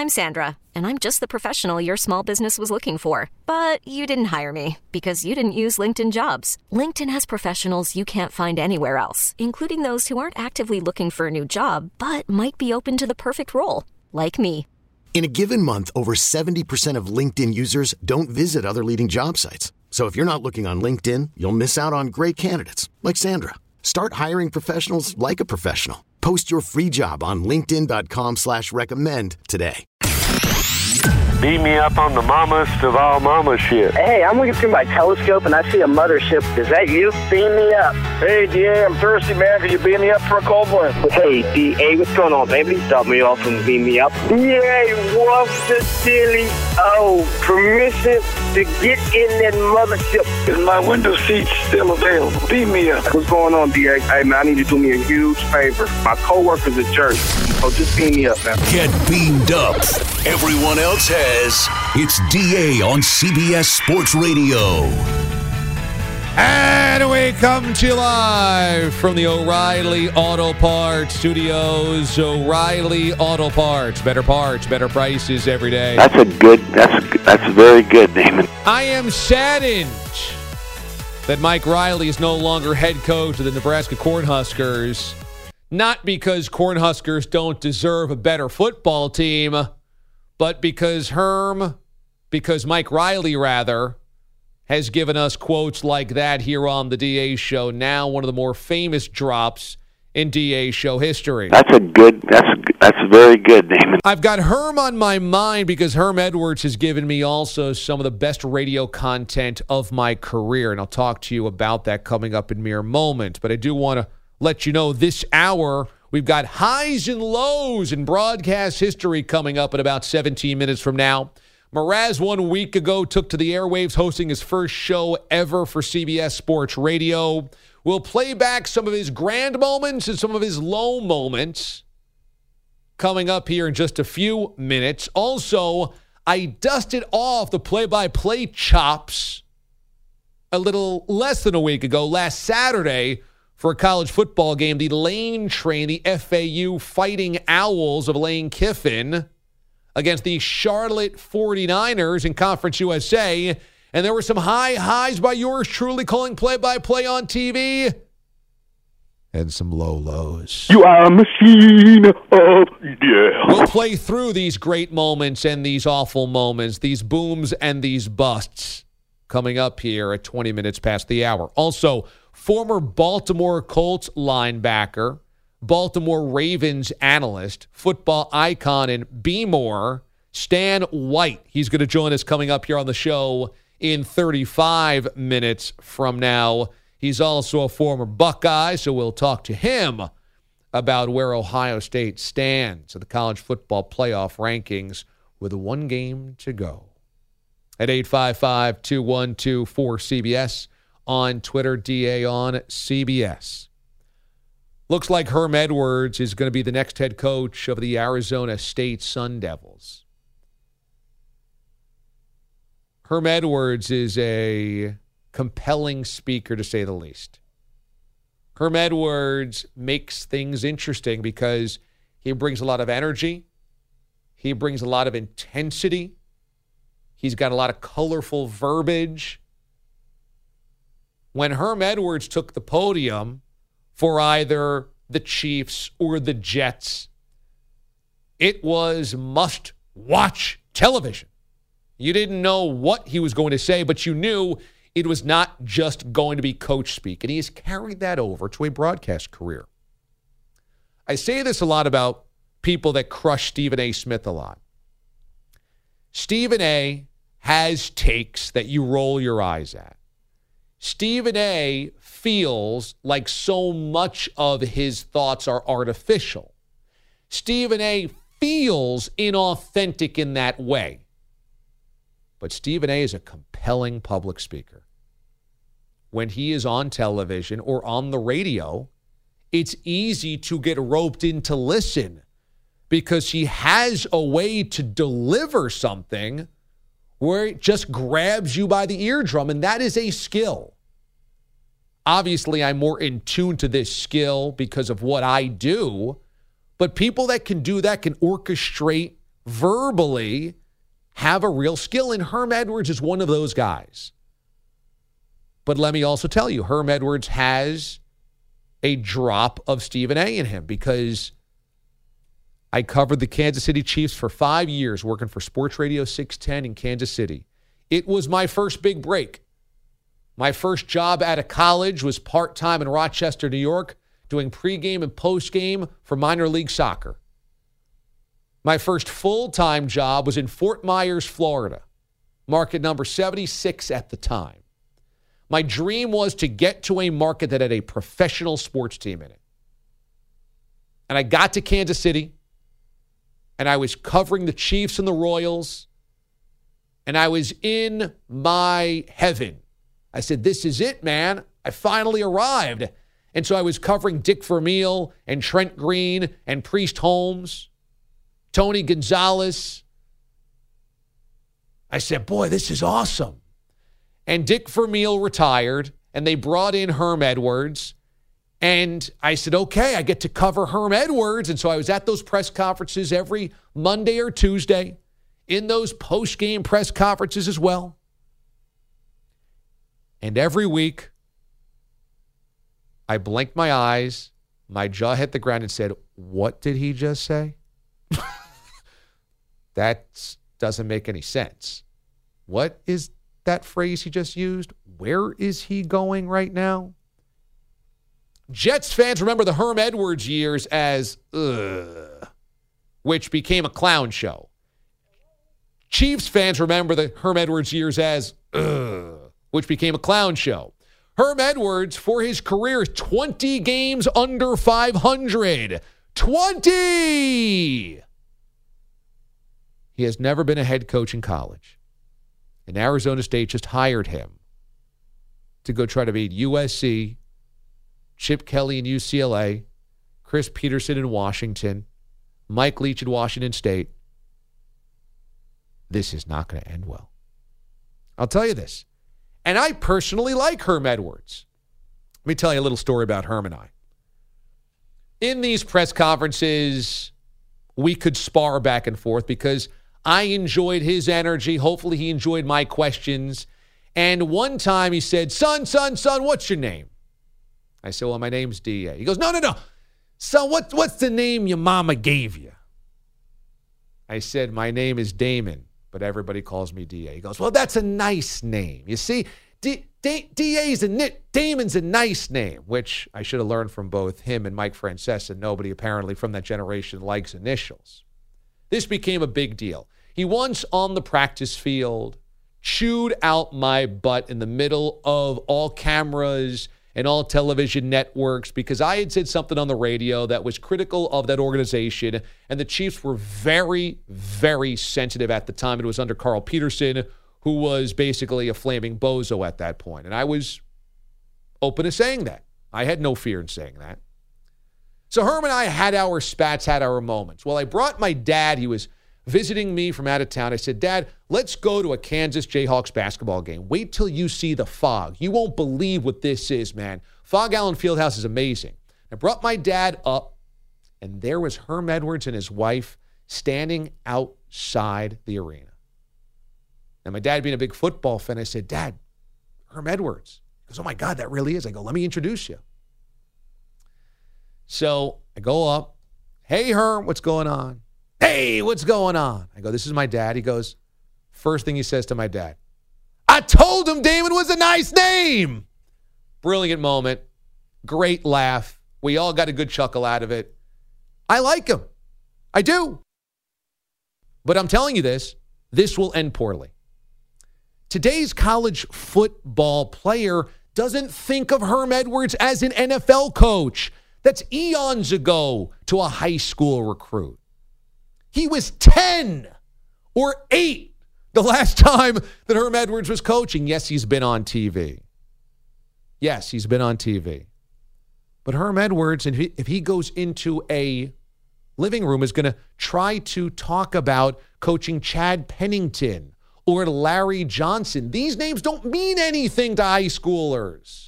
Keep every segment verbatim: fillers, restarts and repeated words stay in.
I'm Sandra, and I'm just the professional your small business was looking for. But you didn't hire me because you didn't use LinkedIn Jobs. LinkedIn has professionals you can't find anywhere else, including those who aren't actively looking for a new job, but might be open to the perfect role, like me. In a given month, over seventy percent of LinkedIn users don't visit other leading job sites. So if you're not looking on LinkedIn, you'll miss out on great candidates like Sandra. Start hiring professionals like a professional. Post your free job on linkedin.com slash recommend today. Beat me up on the mamas of all mama shit. Hey, I'm looking through my telescope and I see a mothership. Is that you? Beam me up. Hey, D A, I'm thirsty, man. Can you beam me up for a cold one? Hey, D A, what's going on, baby? Stop me off and beam me up. D A, what's the silly? Oh, permission to get in that mothership. Is my window seat still available? Beam me up. What's going on, D A? Hey, man, I need you to do me a huge favor. My coworker's a jerk. So just beam me up, man. Get beamed up. Everyone else has. It's D A on C B S Sports Radio. And we come to you live from the O'Reilly Auto Parts Studios. O'Reilly Auto Parts. Better parts, better prices every day. That's a good, that's that's very good, Damon. I am saddened that Mike Riley is no longer head coach of the Nebraska Cornhuskers. Not because Cornhuskers don't deserve a better football team, but because Herm, because Mike Riley, rather, has given us quotes like that here on the D A Show. Now one of the more famous drops in D A Show history. That's a good, that's that's very good, Damon. I've got Herm on my mind because Herm Edwards has given me also some of the best radio content of my career, and I'll talk to you about that coming up in mere moment. But I do want to let you know this hour we've got highs and lows in broadcast history coming up in about seventeen minutes from now. Mraz one week ago took to the airwaves hosting his first show ever for C B S Sports Radio. We'll play back some of his grand moments and some of his low moments coming up here in just a few minutes. Also, I dusted off the play-by-play chops a little less than a week ago, last Saturday, for a college football game. The Lane Train, the F A U Fighting Owls of Lane Kiffin, against the Charlotte forty-niners in Conference U S A. And there were some high highs by yours truly calling play-by-play on T V. And some low lows. You are a machine of yeah. We'll play through these great moments and these awful moments, these booms and these busts, coming up here at twenty minutes past the hour. Also, former Baltimore Colts linebacker, Baltimore Ravens analyst, football icon in B-more, Stan White. He's going to join us coming up here on the show in thirty-five minutes from now. He's also a former Buckeye, so we'll talk to him about where Ohio State stands in the college football playoff rankings with one game to go. At eight five five, two one two, four C B S, on Twitter, D A on C B S. Looks like Herm Edwards is going to be the next head coach of the Arizona State Sun Devils. Herm Edwards is a compelling speaker, to say the least. Herm Edwards makes things interesting because he brings a lot of energy. He brings a lot of intensity. He's got a lot of colorful verbiage. When Herm Edwards took the podium for either the Chiefs or the Jets, it was must-watch television. You didn't know what he was going to say, but you knew it was not just going to be coach speak, and he has carried that over to a broadcast career. I say this a lot about people that crush Stephen A. Smith a lot. Stephen A. has takes that you roll your eyes at. Stephen A. feels like so much of his thoughts are artificial. Stephen A. feels inauthentic in that way. But Stephen A. is a compelling public speaker. When he is on television or on the radio, it's easy to get roped in to listen because he has a way to deliver something where it just grabs you by the eardrum, and that is a skill. Obviously, I'm more in tune to this skill because of what I do, but people that can do that can orchestrate verbally have a real skill, and Herm Edwards is one of those guys. But let me also tell you, Herm Edwards has a drop of Stephen A. in him because I covered the Kansas City Chiefs for five years working for Sports Radio six ten in Kansas City. It was my first big break. My first job out of college was part-time in Rochester, New York, doing pregame and postgame for minor league soccer. My first full-time job was in Fort Myers, Florida, market number seventy-six at the time. My dream was to get to a market that had a professional sports team in it. And I got to Kansas City, and I was covering the Chiefs and the Royals, and I was in my heaven. I said, this is it, man. I finally arrived. And so I was covering Dick Vermeil and Trent Green and Priest Holmes, Tony Gonzalez. I said, boy, this is awesome. And Dick Vermeil retired, and they brought in Herm Edwards. And I said, okay, I get to cover Herm Edwards. And so I was at those press conferences every Monday or Tuesday, in those post-game press conferences as well. And every week, I blinked my eyes, my jaw hit the ground and said, what did he just say? That doesn't make any sense. What is that phrase he just used? Where is he going right now? Jets fans remember the Herm Edwards years as, ugh, which became a clown show. Chiefs fans remember the Herm Edwards years as, ugh, which became a clown show. Herm Edwards, for his career, twenty games under five hundred. twenty! He has never been a head coach in college. And Arizona State just hired him to go try to beat U S C, Chip Kelly in U C L A, Chris Peterson in Washington, Mike Leach in Washington State. This is not going to end well. I'll tell you this. And I personally like Herm Edwards. Let me tell you a little story about Herm and I. In these press conferences, we could spar back and forth because I enjoyed his energy. Hopefully he enjoyed my questions. And one time he said, son, son, son, what's your name? I said, well, my name's D A. He goes, no, no, no. Son, what, what's the name your mama gave you? I said, my name is Damon, but everybody calls me D A. He goes, well, that's a nice name. You see, D- D- DA's a Damon's a nice name, which I should have learned from both him and Mike Francesa. Nobody apparently from that generation likes initials. This became a big deal. He once on the practice field chewed out my butt in the middle of all cameras and all television networks because I had said something on the radio that was critical of that organization, and the Chiefs were very, very sensitive at the time. It was under Carl Peterson, who was basically a flaming bozo at that point. And I was open to saying that. I had no fear in saying that. So Herm and I had our spats, had our moments. Well, I brought my dad. He was visiting me from out of town. I said, Dad, let's go to a Kansas Jayhawks basketball game. Wait till you see the fog. You won't believe what this is, man. Phog Allen Fieldhouse is amazing. I brought my dad up, and there was Herm Edwards and his wife standing outside the arena. And my dad being a big football fan, I said, Dad, Herm Edwards. He goes, oh, my God, that really is. I go, let me introduce you. So I go up. Hey, Herm, what's going on? Hey, what's going on? I go, this is my dad. He goes, first thing he says to my dad, I told him Damon was a nice name. Brilliant moment. Great laugh. We all got a good chuckle out of it. I like him. I do. But I'm telling you this, this will end poorly. Today's college football player doesn't think of Herm Edwards as an N F L coach. That's eons ago to a high school recruit. He was ten or eight the last time that Herm Edwards was coaching. Yes, he's been on T V. Yes, he's been on T V. But Herm Edwards, if he, if he goes into a living room, is going to try to talk about coaching Chad Pennington or Larry Johnson. These names don't mean anything to high schoolers.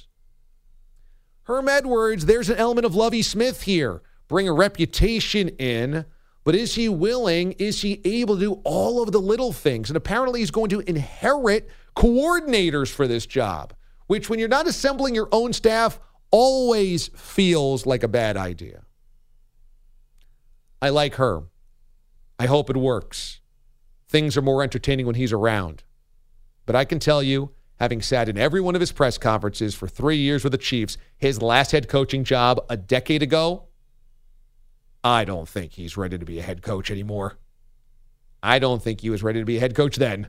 Herm Edwards, there's an element of Lovie Smith here. Bring a reputation in, But is he willing? Is he able to do all of the little things? And apparently he's going to inherit coordinators for this job, which when you're not assembling your own staff, always feels like a bad idea. I like Herm. I hope it works. Things are more entertaining when he's around. But I can tell you, having sat in every one of his press conferences for three years with the Chiefs, his last head coaching job a decade ago, I don't think he's ready to be a head coach anymore. I don't think he was ready to be a head coach then.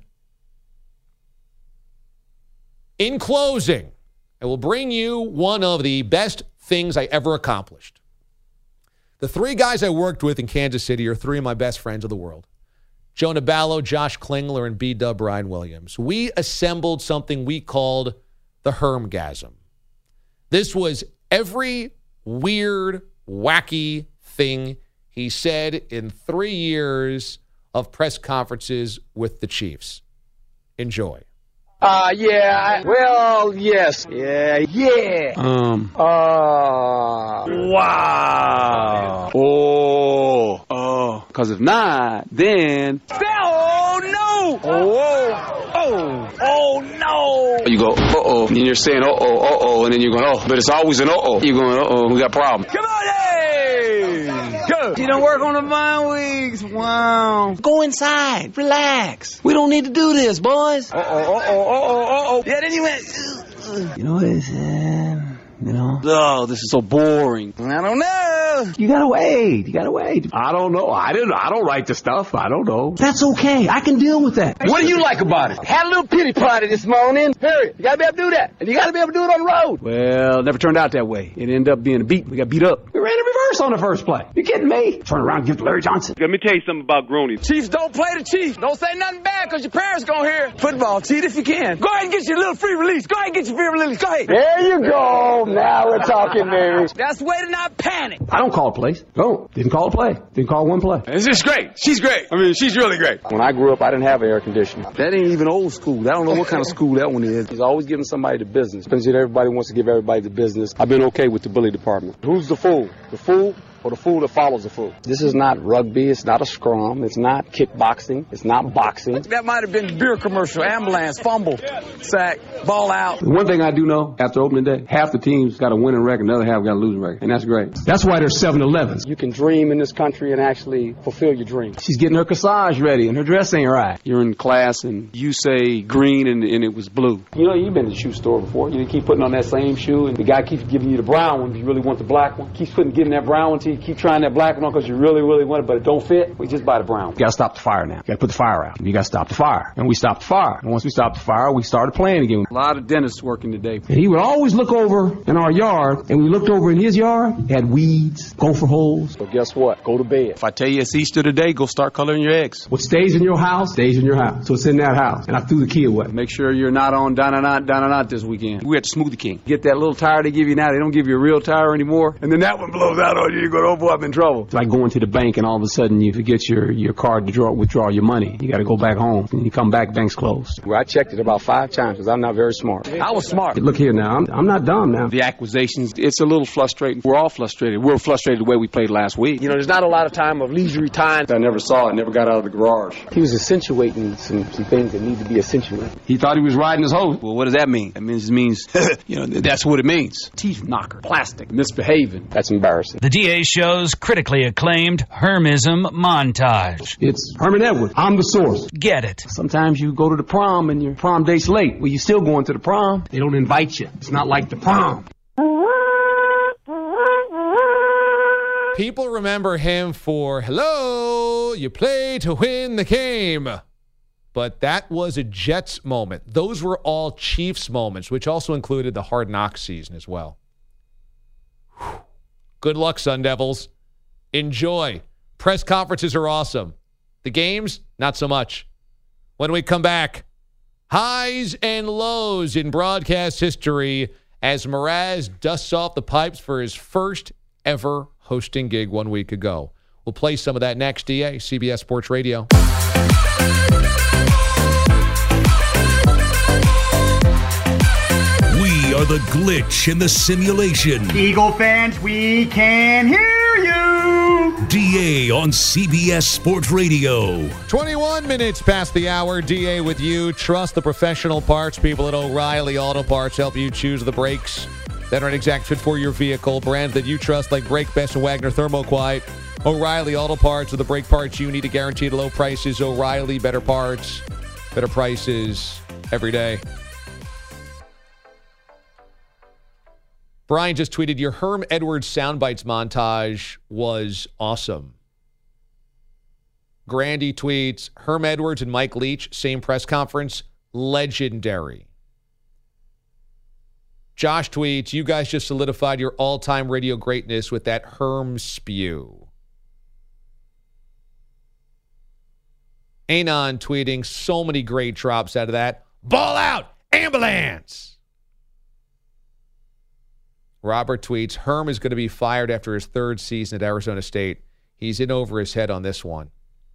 In closing, I will bring you one of the best things I ever accomplished. The three guys I worked with in Kansas City are three of my best friends of the world. Jonah Ballo, Josh Klingler, and B-Dub Brian Williams. We assembled something we called the Hermgasm. This was every weird, wacky thing he said in three years of press conferences with the Chiefs. Enjoy. Uh, yeah, I, well, yes. Yeah, yeah. Um. Uh. Wow. Oh. Oh. Because if not, then. Oh, no. Oh, oh. Oh, no. You go, uh-oh. And you're saying, uh-oh, uh-oh. And then you're going, oh. But it's always an uh-oh. You're going, uh-oh, we got a problem. Come on, hey. Go. You don't work on the vine weeks. Wow. Go inside. Relax. We don't need to do this, boys. Uh-oh, uh-oh, uh-oh, uh-oh. Yeah, then you went, you know what it is, you know? Oh, this is so boring. I don't know. You gotta wait. You gotta wait. I don't know. I didn't. I don't write the stuff. I don't know. That's okay. I can deal with that. What do you like about it? Had a little pity party this morning. Period. You gotta be able to do that. And you gotta be able to do it on the road. Well, it never turned out that way. It ended up being a beat. We got beat up. We ran in reverse on the first play. You kidding me? Turn around and give it to Larry Johnson. Let me tell you something about Grooney. Chiefs don't play the Chiefs. Don't say nothing bad because your parents gonna hear. Football, cheat if you can. Go ahead and get your little free release. Go ahead and get your free release. Go ahead. There you go. Now we're talking, baby. That's the way to not panic. I don't call plays. Don't. Didn't call a play. Didn't call one play. This is great. She's great. I mean, she's really great. When I grew up, I didn't have air conditioning. That ain't even old school. I don't know what kind of school that one is. He's always giving somebody the business. Depends if everybody wants to give everybody the business. I've been okay with the bully department. Who's the fool? The fool? Or the fool that follows the fool. This is not rugby. It's not a scrum. It's not kickboxing. It's not boxing. That might have been beer commercial, ambulance, fumble, sack, ball out. One thing I do know after opening day, half the team's got a winning record, another half got a losing record. And that's great. That's why there's seven elevens. You can dream in this country and actually fulfill your dream. She's getting her corsage ready and her dress ain't right. You're in class and you say green and, and it was blue. You know, you've been to the shoe store before. You keep putting on that same shoe and the guy keeps giving you the brown one if you really want the black one. Keeps putting, getting that brown one till you keep trying that black one because you really, really want it, but it don't fit. We just buy the brown. You gotta stop the fire now. You gotta put the fire out. You gotta stop the fire. And we stopped the fire. And once we stopped the fire, we started playing again. A lot of dentists working today. And he would always look over in our yard, and we looked over in his yard, it had weeds, gopher holes. So guess what? Go to bed. If I tell you it's Easter today, go start coloring your eggs. What stays in your house, stays in your house. So it's in that house. And I threw the key away. Make sure you're not on Dynanot, Dynanot this weekend. We're at the Smoothie King. Get that little tire they give you now. They don't give you a real tire anymore. And then that one blows out on you. You go, oh boy, I'm in trouble. It's like going to the bank and all of a sudden you forget your, your card to draw, withdraw your money. You got to go back home. And you come back, bank's closed. Well, I checked it about five times because I'm not very smart. I was smart. Look here now. I'm, I'm not dumb now. The accusations, it's a little frustrating. We're all frustrated. We're frustrated the way we played last week. You know, there's not a lot of time of leisurely time. I never saw it. Never got out of the garage. He was accentuating some, some things that need to be accentuated. He thought he was riding his hose. Well, what does that mean? That means, it means you know, that's what it means. Teeth knocker. Plastic. Misbehaving. That's embarrassing. The D A show's critically acclaimed Hermism montage. It's Herman Edwards. I'm the source. Get it. Sometimes you go to the prom and your prom date's late. Well, you're still going to the prom. They don't invite you. It's not like the prom. People remember him for, hello, you play to win the game. But that was a Jets moment. Those were all Chiefs moments, which also included the Hard Knocks season as well. Whew. Good luck, Sun Devils. Enjoy. Press conferences are awesome. The games, not so much. When we come back, highs and lows in broadcast history as Mraz dusts off the pipes for his first ever hosting gig one week ago. We'll play some of that next. D A, C B S Sports Radio. We are the glitch in the simulation. Eagle fans, we can hear you. D A on C B S Sports Radio. twenty-one minutes past the hour. D A with you. Trust the professional parts people at O'Reilly Auto Parts help you choose the brakes that are an exact fit for your vehicle. Brands that you trust like Brake Best and Wagner Thermoquiet. O'Reilly Auto Parts are the brake parts you need to guarantee low prices. O'Reilly, better parts, better prices every day. Brian just tweeted, your Herm Edwards soundbites montage was awesome. Grandy tweets, Herm Edwards and Mike Leach, same press conference, legendary. Josh tweets, you guys just solidified your all-time radio greatness with that Herm spew. Anon tweeting, so many great drops out of that. Ball out! Ambulance! Robert tweets, Herm is going to be fired after his third season at Arizona State. He's in over his head on this one.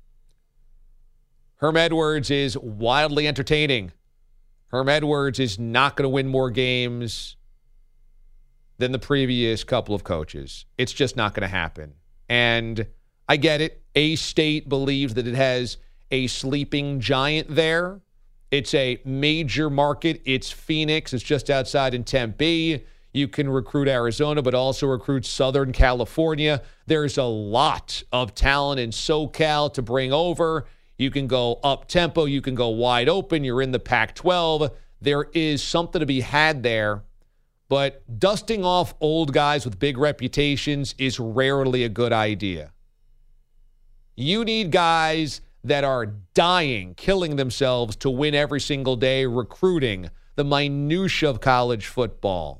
Herm Edwards is wildly entertaining. Herm Edwards is not going to win more games than the previous couple of coaches. It's just not going to happen. And I get it. A-State believes that it has a sleeping giant there. It's a major market. It's Phoenix. It's just outside in Tempe. You can recruit Arizona, but also recruit Southern California. There's a lot of talent in SoCal to bring over. You can go up-tempo. You can go wide open. You're in the Pac twelve. There is something to be had there. But dusting off old guys with big reputations is rarely a good idea. You need guys that are dying, killing themselves to win every single day, recruiting, the minutia of college football.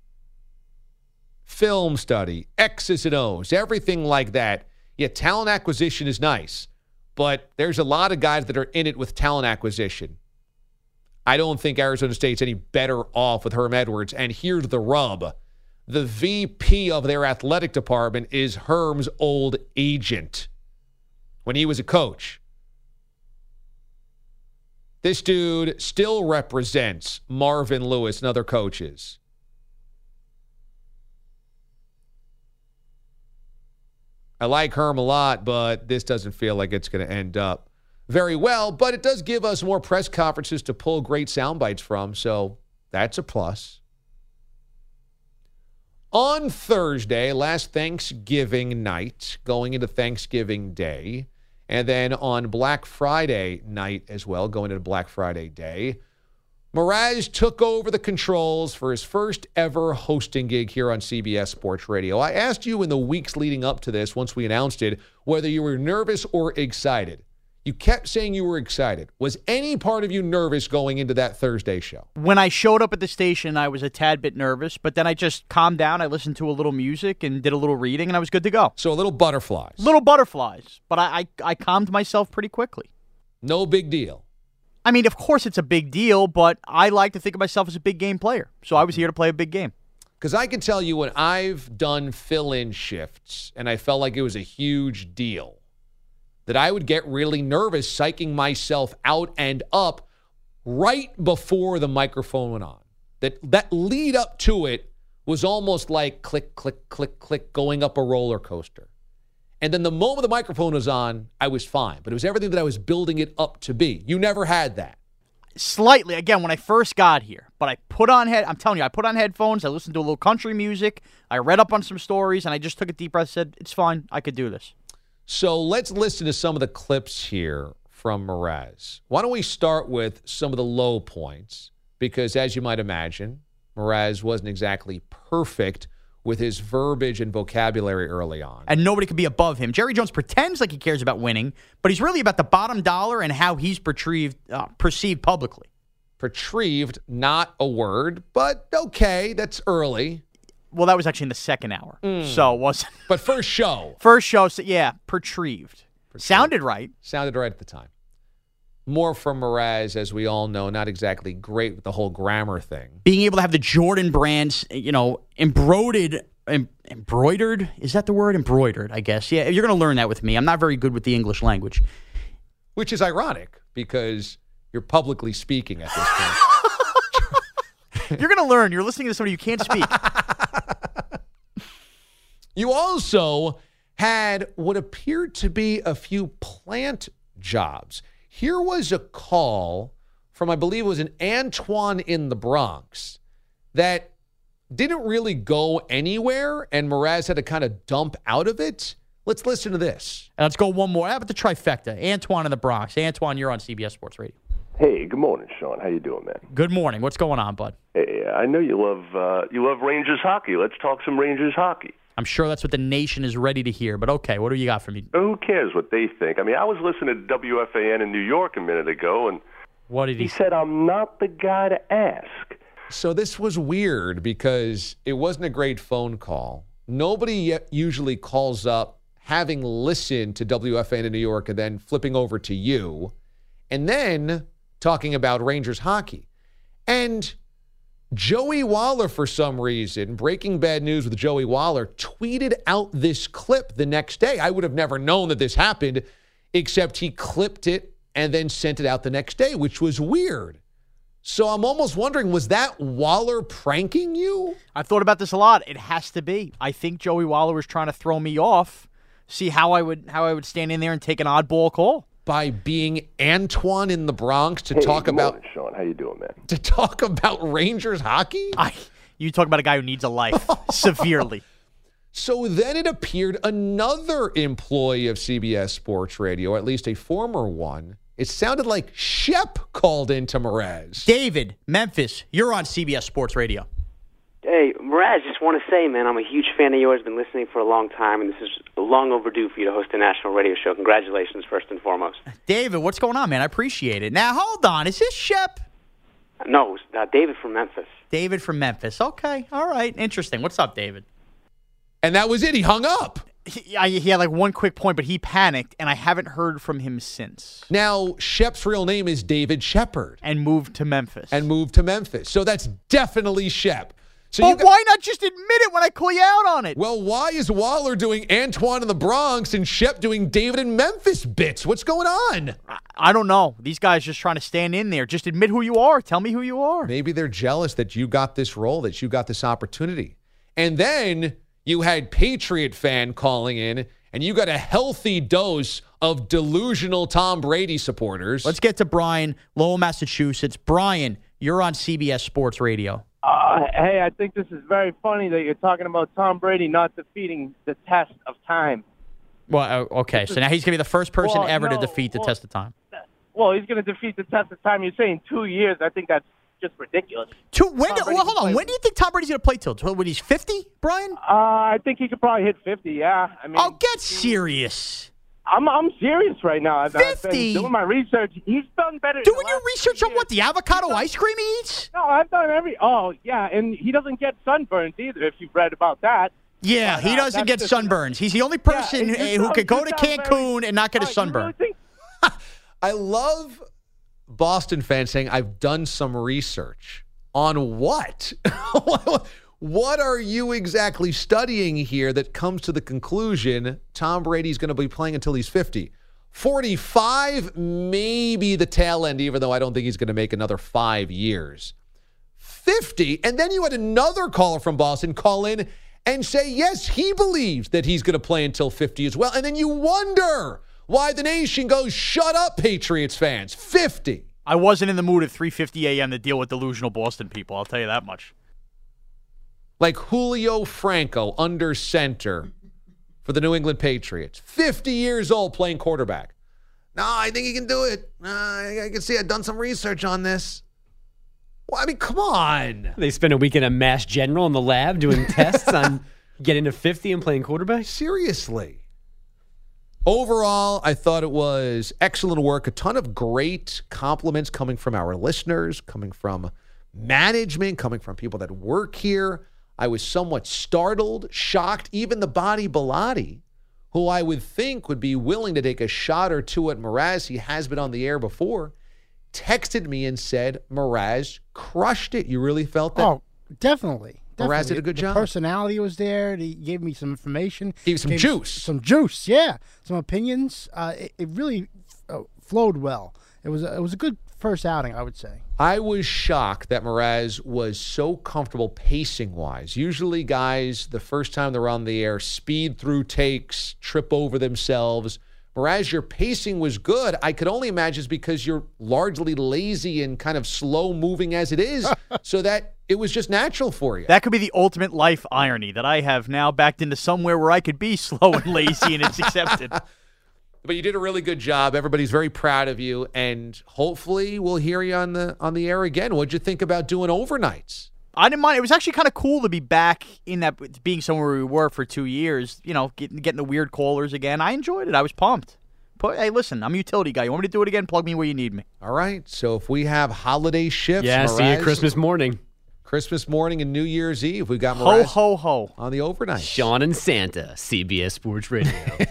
Film study, X's and O's, everything like that. Yeah, talent acquisition is nice, but there's a lot of guys that are in it with talent acquisition. I don't think Arizona State's any better off with Herm Edwards, and here's the rub. The V P of their athletic department is Herm's old agent when he was a coach. This dude still represents Marvin Lewis and other coaches. I like Herm a lot, but this doesn't feel like it's going to end up very well. But it does give us more press conferences to pull great sound bites from, so that's a plus. On Thursday, last Thanksgiving night, going into Thanksgiving Day, and then on Black Friday night as well, going into Black Friday Day, Mraz took over the controls for his first ever hosting gig here on C B S Sports Radio. I asked you in the weeks leading up to this, once we announced it, whether you were nervous or excited. You kept saying you were excited. Was any part of you nervous going into that Thursday show? When I showed up at the station, I was a tad bit nervous, but then I just calmed down. I listened to a little music and did a little reading, and I was good to go. So a little butterflies. Little butterflies, but I, I, I calmed myself pretty quickly. No big deal. I mean, of course it's a big deal, but I like to think of myself as a big game player. So I was here to play a big game. Because I can tell you when I've done fill-in shifts and I felt like it was a huge deal, that I would get really nervous psyching myself out and up right before the microphone went on. That that lead up to it was almost like click, click, click, click, going up a roller coaster. And then the moment the microphone was on, I was fine. But it was everything that I was building it up to be. You never had that. Slightly, again, when I first got here. But I put on head. I'm telling you, I put on headphones. I listened to a little country music. I read up on some stories, and I just took a deep breath and said, it's fine. I could do this. So let's listen to some of the clips here from Mraz. Why don't we start with some of the low points? Because as you might imagine, Mraz wasn't exactly perfect with his verbiage and vocabulary early on. And nobody could be above him. Jerry Jones pretends like he cares about winning, but he's really about the bottom dollar and how he's perceived, uh, perceived publicly. Perceived, not a word, but okay, that's early. Well, that was actually in the second hour, mm. so it wasn't. But first show. First show, so yeah, perceived. Sounded right. Sounded right at the time. More from Mraz, as we all know, not exactly great with the whole grammar thing. Being able to have the Jordan brands, you know, embroidered, em, embroidered, is that the word? Embroidered, I guess. Yeah, you're going to learn that with me. I'm not very good with the English language. Which is ironic, because you're publicly speaking at this point. You're going to learn. You're listening to somebody you can't speak. You also had what appeared to be a few plant jobs. Here was a call from, I believe it was an Antoine in the Bronx that didn't really go anywhere, and Mraz had to kind of dump out of it. Let's listen to this. And let's go one more. How about the trifecta? Antoine in the Bronx. Antoine, you're on C B S Sports Radio. Hey, good morning, Sean. How you doing, man? Good morning. What's going on, bud? Hey, I know you love uh, you love Rangers hockey. Let's talk some Rangers hockey. I'm sure that's what the nation is ready to hear, but okay, what do you got for me? Who cares what they think? I mean, I was listening to W F A N in New York a minute ago, and what did he, he said, I'm not the guy to ask. So this was weird because it wasn't a great phone call. Nobody usually calls up having listened to W F A N in New York and then flipping over to you and then talking about Rangers hockey. And Joey Waller, for some reason, Breaking Bad News with Joey Waller, tweeted out this clip the next day. I would have never known that this happened, except he clipped it and then sent it out the next day, which was weird. So I'm almost wondering, was that Waller pranking you? I've thought about this a lot. It has to be. I think Joey Waller was trying to throw me off, see how I would how I would stand in there and take an oddball call. By being Antoine in the Bronx to hey, talk good about morning, Sean. How you doing, man? To talk about Rangers hockey? I, you talk about a guy who needs a life severely. So then it appeared another employee of C B S Sports Radio, at least a former one. It sounded like Shep called into Mraz. David, Memphis, you're on C B S Sports Radio. Hey, Mraz, just want to say, man, I'm a huge fan of yours. Been listening for a long time, and this is long overdue for you to host a national radio show. Congratulations, first and foremost. David, what's going on, man? I appreciate it. Now, hold on. Is this Shep? No, uh, David from Memphis. David from Memphis. Okay, all right. Interesting. What's up, David? And that was it. He hung up. He, I, he had like one quick point, but he panicked, and I haven't heard from him since. Now, Shep's real name is David Shepard. And moved to Memphis. And moved to Memphis. So that's definitely Shep. So but you got, why not just admit it when I call you out on it? Well, why is Waller doing Antoine in the Bronx and Shep doing David in Memphis bits? What's going on? I, I don't know. These guys just trying to stand in there. Just admit who you are. Tell me who you are. Maybe they're jealous that you got this role, that you got this opportunity. And then you had Patriot fan calling in, and you got a healthy dose of delusional Tom Brady supporters. Let's get to Brian, Lowell, Massachusetts. Brian, you're on C B S Sports Radio. Uh, hey, I think this is very funny that you're talking about Tom Brady not defeating the test of time. Well, uh, okay, so now he's going to be the first person well, ever no, to defeat the well, test of time. Well, he's going to defeat the test of time. You're saying two years. I think that's just ridiculous. Two, when, well, hold on. When do you think Tom Brady's going to play till? When he's fifty, Brian? Uh, I think he could probably hit fifty, yeah. I mean, oh, get serious. I'm I'm serious right now. I've, fifty? I've been doing my research. He's done better. Doing your research on what? The avocado done, ice cream he eats? No, I've done every. Oh, yeah, and he doesn't get sunburns either. If you've read about that. Yeah, but, he doesn't uh, get just, sunburns. He's the only person yeah, who could go to very, Cancun and not get a sunburn. Really I love Boston fans saying, "I've done some research on what." What are you exactly studying here that comes to the conclusion Tom Brady's going to be playing until he's fifty? forty-five, maybe the tail end, even though I don't think he's going to make another five years. fifty, and then you had another caller from Boston call in and say, yes, he believes that he's going to play until fifty as well. And then you wonder why the nation goes, shut up, Patriots fans. fifty. I wasn't in the mood at three fifty a.m. to deal with delusional Boston people, I'll tell you that much. Like Julio Franco under center for the New England Patriots. fifty years old playing quarterback. No, I think he can do it. Uh, I, I can see I've done some research on this. Well, I mean, come on. They spent a week in a Mass General in the lab doing tests on getting to fifty and playing quarterback? Seriously. Overall, I thought it was excellent work. A ton of great compliments coming from our listeners, coming from management, coming from people that work here. I was somewhat startled, shocked. Even the Body Bilotti, who I would think would be willing to take a shot or two at Mraz, he has been on the air before, texted me and said, Mraz crushed it. You really felt that? Oh, definitely. definitely. Mraz did a good the job. Personality was there. He gave me some information. Gave some gave juice. Some juice, yeah. Some opinions. Uh, it, it really uh, flowed well. It was a, it was a good first outing, I would say. I was shocked that Mraz was so comfortable pacing-wise. Usually guys, the first time they're on the air, speed through takes, trip over themselves. Mraz, your pacing was good. I could only imagine it's because you're largely lazy and kind of slow-moving as it is, so that it was just natural for you. That could be the ultimate life irony, that I have now backed into somewhere where I could be slow and lazy and it's accepted. But you did a really good job. Everybody's very proud of you, and hopefully we'll hear you on the on the air again. What'd you think about doing overnights? I didn't mind. It was actually kind of cool to be back in that, being somewhere we were for two years. You know, getting getting the weird callers again. I enjoyed it. I was pumped. But, hey, listen, I'm a utility guy. You want me to do it again? Plug me where you need me. All right. So if we have holiday shifts, yeah, Mraz, see you Christmas morning. Christmas morning and New Year's Eve. We've got Ho, Mraz ho, ho. on the overnight. Sean and Santa, C B S Sports Radio.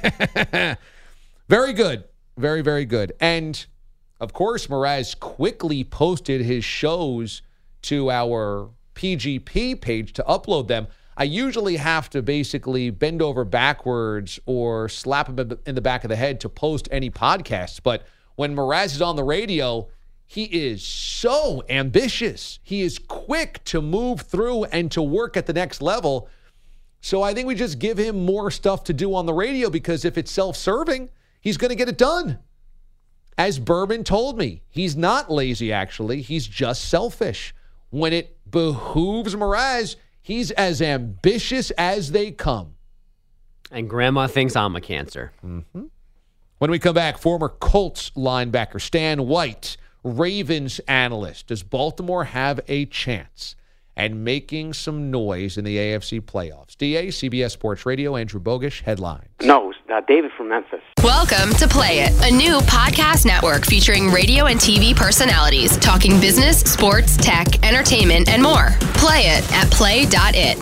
Very good. Very, very good. And, of course, Mraz quickly posted his shows to our P G P page to upload them. I usually have to basically bend over backwards or slap him in the back of the head to post any podcasts. But when Mraz is on the radio, he is so ambitious. He is quick to move through and to work at the next level. So I think we just give him more stuff to do on the radio, because if it's self-serving, he's going to get it done. As Bourbon told me, he's not lazy, actually. He's just selfish. When it behooves Mraz, he's as ambitious as they come. And Grandma thinks I'm a Cancer. Mm-hmm. When we come back, former Colts linebacker Stan White, Ravens analyst. Does Baltimore have a chance at making some noise in the A F C playoffs? D A, C B S Sports Radio, Andrew Bogish, headlines. No, uh, David from Memphis. Welcome to Play It, a new podcast network featuring radio and T V personalities talking business, sports, tech, entertainment, and more. Play it at play dot it.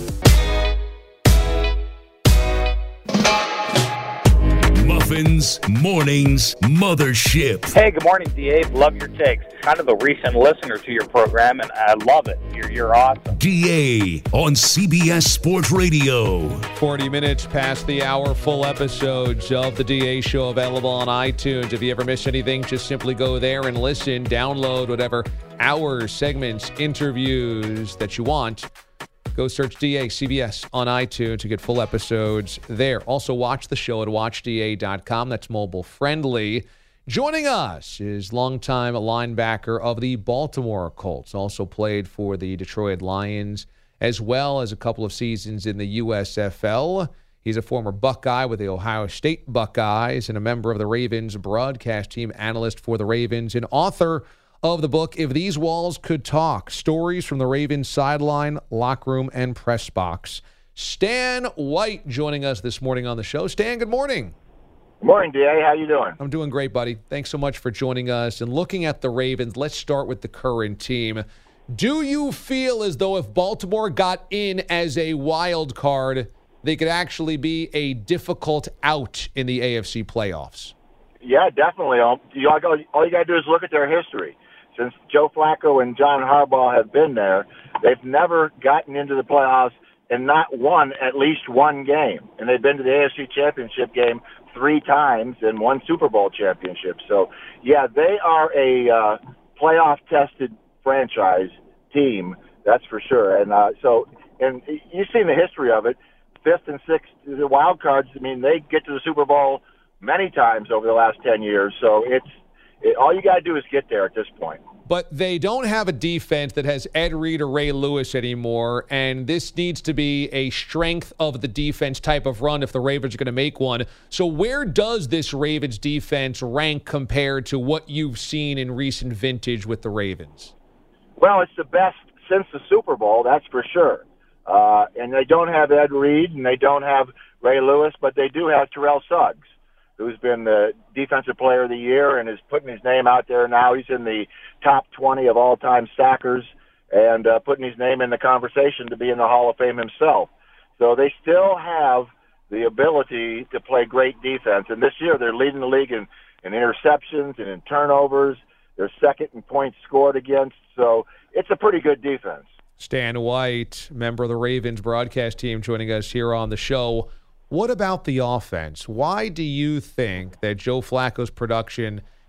Muffins Mornings Mothership. Hey, good morning, D A. Love your takes. Kind of a recent listener to your program, and I love it. You're, you're awesome. D A on C B S Sports Radio. forty minutes past the hour, full episodes of the D A Show available on iTunes. If you ever miss anything, just simply go there and listen, download whatever hours, segments, interviews that you want. Go search D A C B S on iTunes to get full episodes there. Also, watch the show at watch d a dot com. That's mobile friendly. Joining us is longtime linebacker of the Baltimore Colts. Also played for the Detroit Lions, as well as a couple of seasons in the U S F L. He's a former Buckeye with the Ohio State Buckeyes and a member of the Ravens broadcast team, analyst for the Ravens, and author of the book, If These Walls Could Talk, Stories from the Ravens Sideline, Locker Room, and Press Box. Stan White joining us this morning on the show. Stan, good morning. Good morning, D A. How you doing? I'm doing great, buddy. Thanks so much for joining us. And looking at the Ravens, let's start with the current team. Do you feel as though if Baltimore got in as a wild card, they could actually be a difficult out in the A F C playoffs? Yeah, definitely. All you, all you got to do is look at their history. Since Joe Flacco and John Harbaugh have been there, they've never gotten into the playoffs and not won at least one game. And they've been to the A F C Championship game three times and won Super Bowl championship. So, yeah, they are a uh, playoff-tested franchise team, that's for sure. And uh, so, and you've seen the history of it. Fifth and sixth, the wild cards, I mean, they get to the Super Bowl many times over the last ten years. So it's, It, all you got to do is get there at this point. But they don't have a defense that has Ed Reed or Ray Lewis anymore, and this needs to be a strength of the defense type of run if the Ravens are going to make one. So where does this Ravens defense rank compared to what you've seen in recent vintage with the Ravens? Well, it's the best since the Super Bowl, that's for sure. Uh, and they don't have Ed Reed, and they don't have Ray Lewis, but they do have Terrell Suggs, who's been the Defensive Player of the Year and is putting his name out there now. He's in the top twenty of all-time sackers and uh, putting his name in the conversation to be in the Hall of Fame himself. So they still have the ability to play great defense. And this year they're leading the league in, in interceptions and in turnovers. They're second in points scored against. So it's a pretty good defense. Stan White, member of the Ravens broadcast team, joining us here on the show. What about the offense? Why do you think that Joe Flacco's production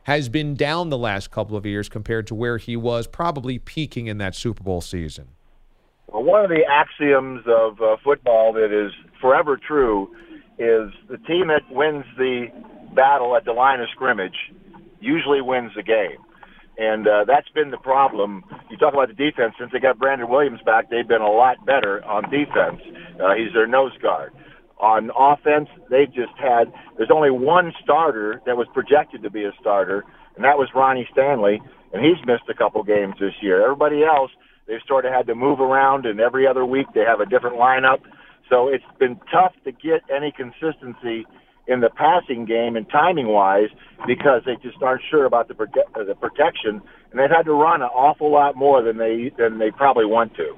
has been down the last couple of years compared to where he was probably peaking in that Super Bowl season? Well, one of the axioms of uh, football that is forever true is the team that wins the battle at the line of scrimmage usually wins the game. And uh, that's been the problem. You talk about the defense. Since they got Brandon Williams back, they've been a lot better on defense. Uh, he's their nose guard. On offense, they've just had – there's only one starter that was projected to be a starter, and that was Ronnie Stanley, and he's missed a couple games this year. Everybody else, they've sort of had to move around, and every other week they have a different lineup. So it's been tough to get any consistency in the passing game and timing-wise because they just aren't sure about the prote- the protection, and they've had to run an awful lot more than they than they probably want to.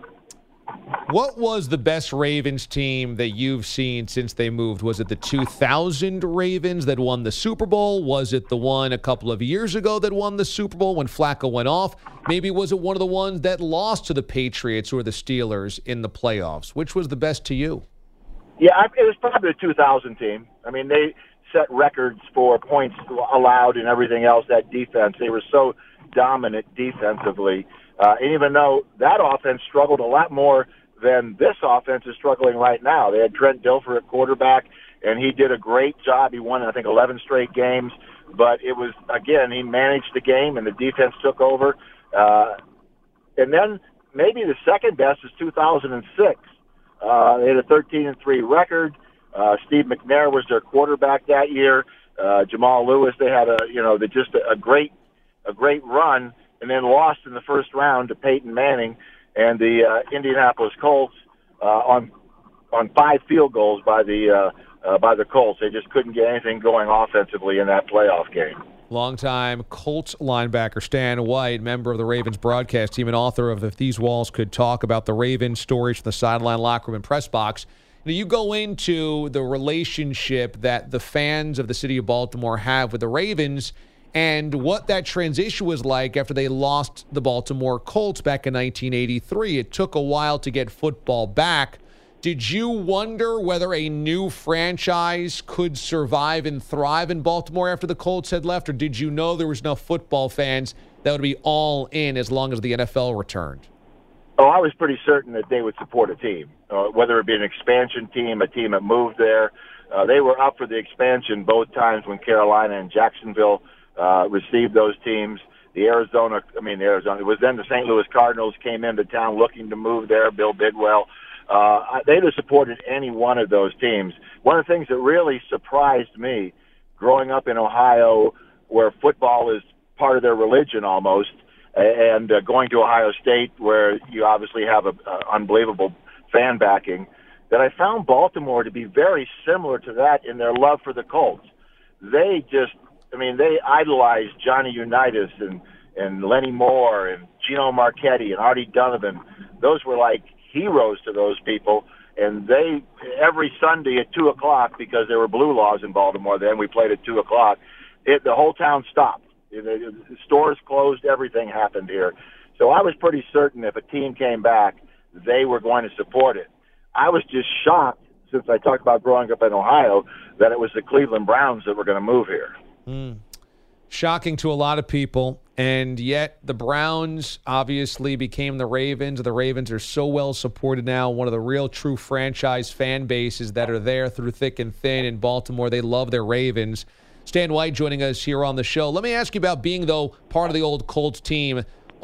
What was the best Ravens team that you've seen since they moved? Was it the two thousand Ravens that won the Super Bowl? Was it the one a couple of years ago that won the Super Bowl when Flacco went off? Maybe was it one of the ones that lost to the Patriots or the Steelers in the playoffs? Which was the best to you? Yeah, it was probably the two thousand team. I mean, they set records for points allowed and everything else, that defense. They were so dominant defensively. Uh, and even though that offense struggled a lot more than this offense is struggling right now. They had Trent Dilfer at quarterback, and he did a great job. He won, I think, eleven straight games. But it was, again, he managed the game, and the defense took over. Uh, and then maybe the second best is two thousand six. Uh, they had a thirteen and three record. Uh, Steve McNair was their quarterback that year. Uh, Jamal Lewis, they had a, you know, the, just a, a great, a great run, and then lost in the first round to Peyton Manning and the uh, Indianapolis Colts uh, on on five field goals by the uh, uh, by the Colts. They just couldn't get anything going offensively in that playoff game. Longtime Colts linebacker Stan White, member of the Ravens broadcast team and author of If These Walls Could Talk, about the Ravens stories from the sideline, locker room, and press box. Now, you go into the relationship that the fans of the city of Baltimore have with the Ravens and what that transition was like after they lost the Baltimore Colts back in nineteen eighty-three. It took a while to get football back. Did you wonder whether a new franchise could survive and thrive in Baltimore after the Colts had left, or did you know there was enough football fans that would be all in as long as the N F L returned? Oh, I was pretty certain that they would support a team, uh, whether it be an expansion team, a team that moved there. Uh, they were up for the expansion both times when Carolina and Jacksonville uh, received those teams. The Arizona, I mean, the Arizona, it was then the Saint Louis Cardinals came into town looking to move there, Bill Bidwell. Uh, they'd have supported any one of those teams. One of the things that really surprised me growing up in Ohio, where football is part of their religion almost, and uh, going to Ohio State, where you obviously have an unbelievable fan backing, that I found Baltimore to be very similar to that in their love for the Colts. They just, I mean, they idolized Johnny Unitas and, and Lenny Moore and Gino Marchetti and Artie Donovan. Those were like heroes to those people, and they, every Sunday at two o'clock, because there were blue laws in Baltimore then, we played at two o'clock, it, the whole town stopped. The stores closed, everything happened here. So I was pretty certain if a team came back, they were going to support it. I was just shocked, since I talked about growing up in Ohio, that it was the Cleveland Browns that were going to move here. Mm. Shocking to a lot of people, and yet the Browns obviously became the Ravens. The Ravens are so well supported now, one of the real true franchise fan bases that are there through thick and thin in Baltimore. They love their Ravens. Stan White joining us here on the show. Let me ask you about being, though, part of the old Colts team.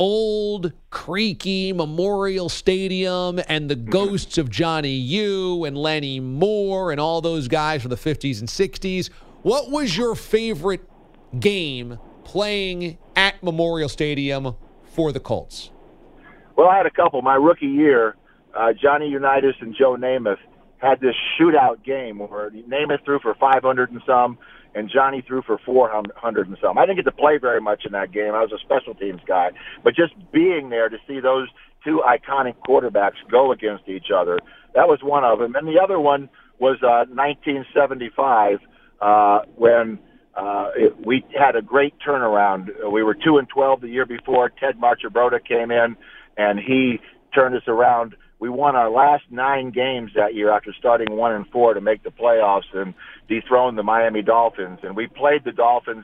Old, creaky Memorial Stadium and the ghosts of Johnny U and Lenny Moore and all those guys from the fifties and sixties. What was your favorite game playing at Memorial Stadium for the Colts? Well, I had a couple. My rookie year, uh, Johnny Unitas and Joe Namath had this shootout game where Namath threw for five hundred and some, and Johnny threw for four hundred and some. I didn't get to play very much in that game. I was a special teams guy. But just being there to see those two iconic quarterbacks go against each other, that was one of them. And the other one was uh, nineteen seventy-five uh, when uh, it, we had a great turnaround. We were two and twelve the year before. Ted Marchibroda came in, and he turned us around. We won our last nine games that year after starting one and four to make the playoffs and dethrone the Miami Dolphins. And we played the Dolphins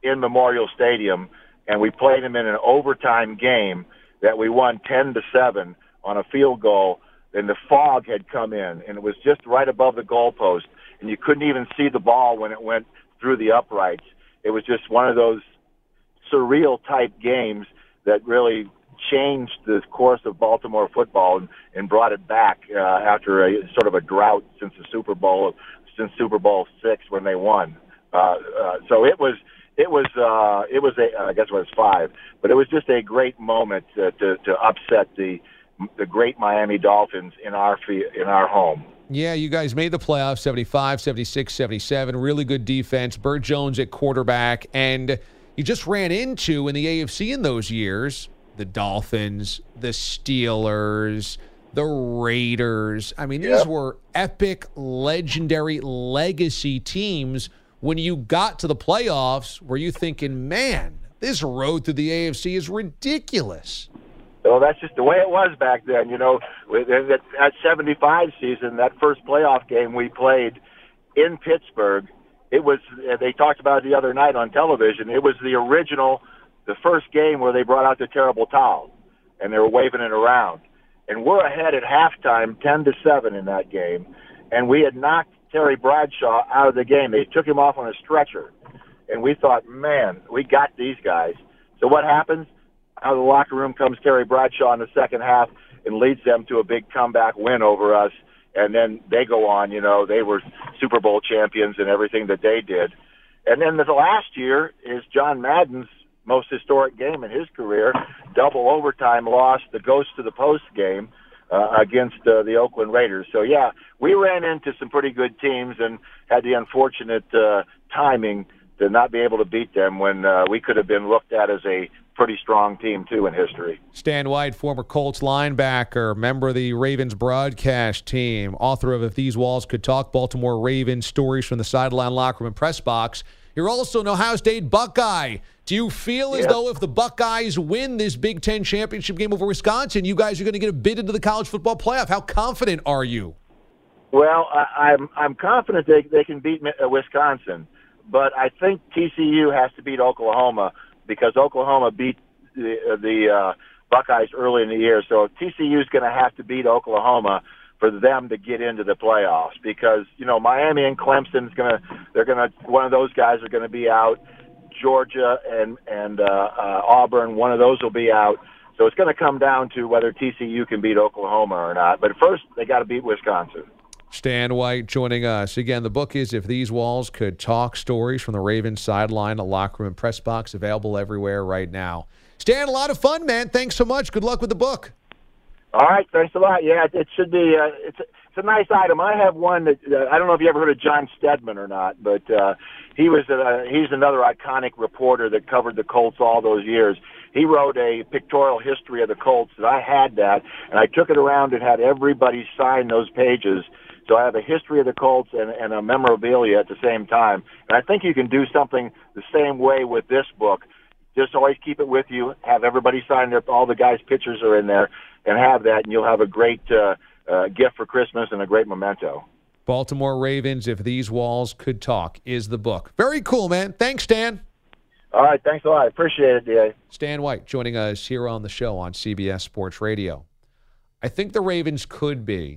in Memorial Stadium, and we played them in an overtime game that we won ten to seven on a field goal, and the fog had come in, and it was just right above the goalpost, and you couldn't even see the ball when it went through the uprights. It was just one of those surreal-type games that really changed the course of Baltimore football and, and brought it back uh, after a sort of a drought since the Super Bowl, since Super Bowl six when they won. Uh, uh, so it was, it was, uh, it was a, I guess it was five, but it was just a great moment uh, to to upset the the great Miami Dolphins in our fee- in our home. Yeah, you guys made the playoffs, seventy-five, seventy-six, seventy-seven. Really good defense. Burt Jones at quarterback. And you just ran into, in the A F C in those years, the Dolphins, the Steelers, the Raiders. I mean, these yep. were epic, legendary, legacy teams. When you got to the playoffs, were you thinking, man, this road through the A F C is ridiculous? Well, that's just the way it was back then. You know, that, that seventy-five season, that first playoff game we played in Pittsburgh, it was, they talked about it the other night on television, it was the original, the first game where they brought out the terrible towel, and they were waving it around. And we're ahead at halftime, ten to seven in that game, and we had knocked Terry Bradshaw out of the game. They took him off on a stretcher, and we thought, man, we got these guys. So what happens? Out of the locker room comes Terry Bradshaw in the second half and leads them to a big comeback win over us. And then they go on, you know, they were Super Bowl champions and everything that they did. And then the last year is John Madden's most historic game in his career, double overtime loss, the ghost to the post game uh, against uh, the Oakland Raiders. So, yeah, we ran into some pretty good teams and had the unfortunate uh, timing to not be able to beat them when uh, we could have been looked at as a pretty strong team, too, in history. Stan White, former Colts linebacker, member of the Ravens broadcast team, author of If These Walls Could Talk, Baltimore Ravens, Stories from the Sideline, Locker Room, and Press Box. You're also an Ohio State Buckeye. Do you feel as yeah. though if the Buckeyes win this Big Ten championship game over Wisconsin, you guys are going to get a bid into the college football playoff? How confident are you? Well, I, I'm I'm confident they they can beat Wisconsin, but I think T C U has to beat Oklahoma, because Oklahoma beat the, the uh, Buckeyes early in the year. So T C U is going to have to beat Oklahoma for them to get into the playoffs, because, you know, Miami and Clemson's going to, they're going to, one of those guys are going to be out. Georgia and, and uh, uh, Auburn, one of those will be out. So it's going to come down to whether T C U can beat Oklahoma or not. But first, they got to beat Wisconsin. Stan White joining us. Again, the book is If These Walls Could Talk, Stories from the Ravens Sideline, a Locker Room, and Press Box, available everywhere right now. Stan, a lot of fun, man. Thanks so much. Good luck with the book. All right, thanks a lot. Yeah, it should be, uh, it's, it's a nice item. I have one that, uh, I don't know if you ever heard of John Stedman or not, but uh, he was uh, he's another iconic reporter that covered the Colts all those years. He wrote a pictorial history of the Colts, and I had that, and I took it around and had everybody sign those pages. So I have a history of the Colts and, and a memorabilia at the same time. And I think you can do something the same way with this book. Just always keep it with you, have everybody sign their, all the guys' pictures are in there, and have that, and you'll have a great uh, uh, gift for Christmas and a great memento. Baltimore Ravens, If These Walls Could Talk, is the book. Very cool, man. Thanks, Stan. All right, thanks a lot. I appreciate it, D A. Stan White joining us here on the show on C B S Sports Radio. I think the Ravens could be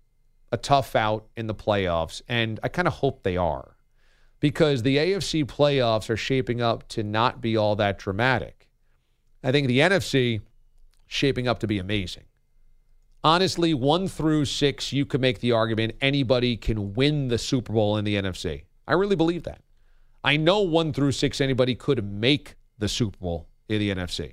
a tough out in the playoffs, and I kind of hope they are, because the A F C playoffs are shaping up to not be all that dramatic. I think the N F C shaping up to be amazing. Honestly, one through six, you could make the argument anybody can win the Super Bowl in the N F C. I really believe that. I know one through six, anybody could make the Super Bowl in the N F C.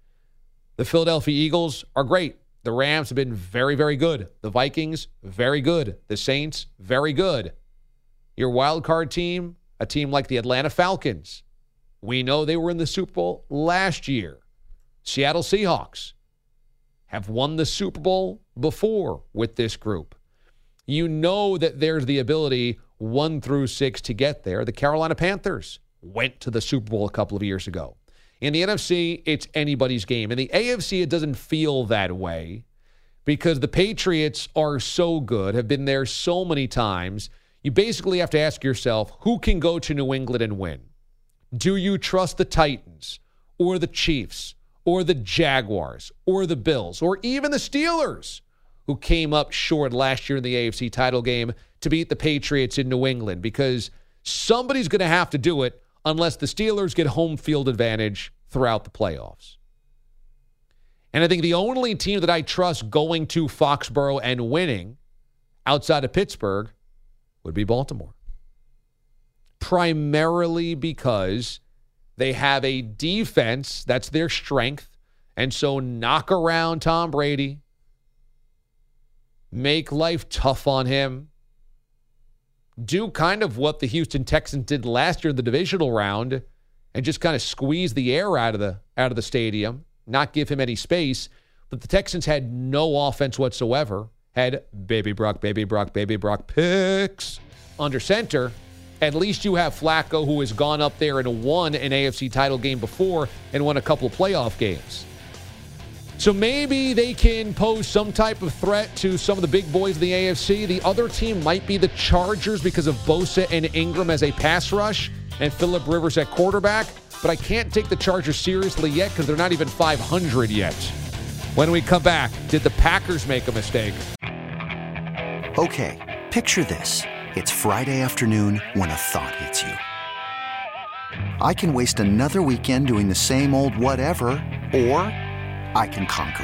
The Philadelphia Eagles are great. The Rams have been very, very good. The Vikings, very good. The Saints, very good. Your wild card team, a team like the Atlanta Falcons. We know they were in the Super Bowl last year. Seattle Seahawks have won the Super Bowl before with this group. You know that there's the ability one through six to get there. The Carolina Panthers went to the Super Bowl a couple of years ago. In the N F C, it's anybody's game. In the A F C, it doesn't feel that way because the Patriots are so good, have been there so many times. You basically have to ask yourself, who can go to New England and win? Do you trust the Titans or the Chiefs or the Jaguars or the Bills or even the Steelers, who came up short last year in the A F C title game to beat the Patriots in New England? Because somebody's going to have to do it unless the Steelers get home field advantage throughout the playoffs. And I think the only team that I trust going to Foxborough and winning outside of Pittsburgh would be Baltimore. Primarily because they have a defense that's their strength, and so knock around Tom Brady, make life tough on him, do kind of what the Houston Texans did last year in the divisional round and just kind of squeeze the air out of the out of the stadium, not give him any space. But the Texans had no offense whatsoever, had Baby Brock, Baby Brock, Baby Brock picks under center. At least you have Flacco, who has gone up there and won an A F C title game before and won a couple of playoff games. So maybe they can pose some type of threat to some of the big boys in the A F C. The other team might be the Chargers because of Bosa and Ingram as a pass rush and Phillip Rivers at quarterback. But I can't take the Chargers seriously yet because they're not even five hundred yet. When we come back, did the Packers make a mistake? Okay, picture this. It's Friday afternoon when a thought hits you. I can waste another weekend doing the same old whatever, or I can conquer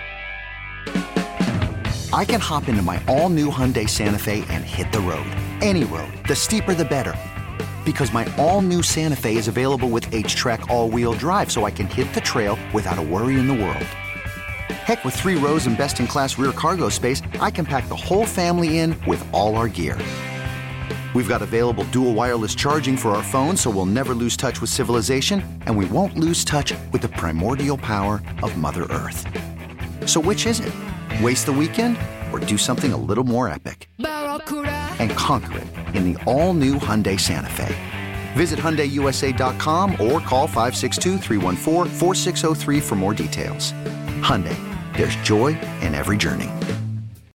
it. I can hop into my all-new Hyundai Santa Fe and hit the road. Any road. The steeper, the better. Because my all-new Santa Fe is available with H-Track all-wheel drive, so I can hit the trail without a worry in the world. Heck, with three rows and best-in-class rear cargo space, I can pack the whole family in with all our gear. We've got available dual wireless charging for our phones, so we'll never lose touch with civilization, and we won't lose touch with the primordial power of Mother Earth. So which is it? Waste the weekend or do something a little more epic? And conquer it in the all-new Hyundai Santa Fe. Visit Hyundai U S A dot com or call five six two, three one four, four six zero three for more details. Hyundai, there's joy in every journey.